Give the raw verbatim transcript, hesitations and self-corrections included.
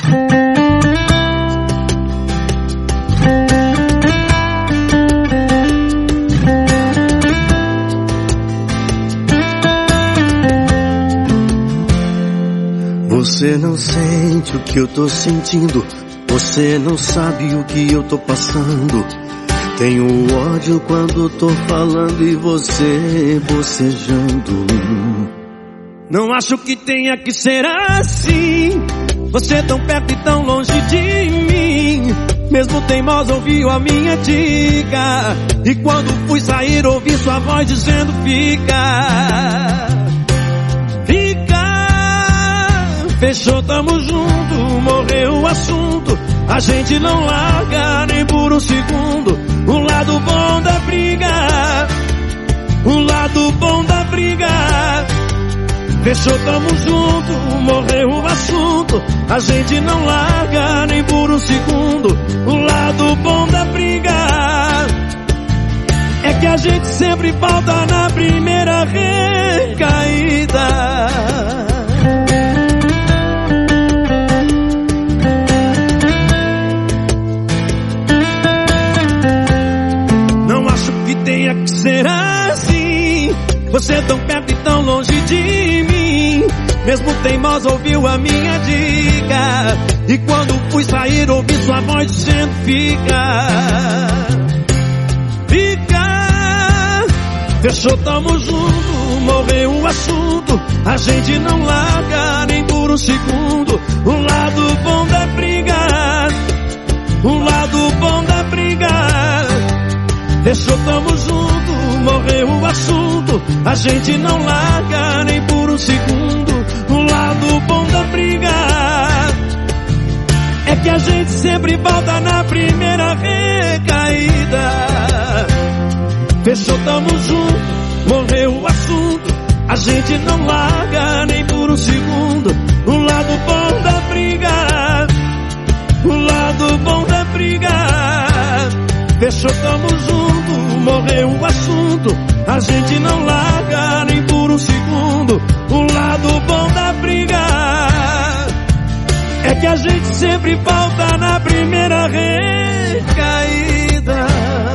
Você não sente o que eu tô sentindo, você não sabe o que eu tô passando. Tenho ódio quando tô falando e você bocejando. Não acho que tenha que ser assim, você tão perto e tão longe de mim. Mesmo teimosa ouviu a minha dica, e quando fui sair ouvi sua voz dizendo fica. Fechou, tamo junto, morreu o assunto. A gente não larga nem por um segundo. O lado bom da briga, o lado bom da briga. Fechou, tamo junto, morreu o assunto. A gente não larga nem por um segundo. O lado bom da briga é que a gente sempre volta na primeira recaída. Tenha que ser assim, você tão perto e tão longe de mim. Mesmo teimosa ouviu a minha dica, e quando fui sair ouvi sua voz dizendo fica. Fica. Fechou, tamo junto, morreu o assunto. A gente não larga nem por um segundo. O lado bom da briga, o lado bom da briga. Fechou, tamo junto, morreu o assunto. A gente não larga nem por um segundo. O lado bom da briga é que a gente sempre volta na primeira recaída. Fechou, tamo junto, morreu o assunto. A gente não larga nem por um segundo. O lado bom da briga, o lado bom da briga. Fechou, tamo junto, morreu o assunto. A gente não larga nem por um segundo. O lado bom da briga é que a gente sempre volta na primeira recaída.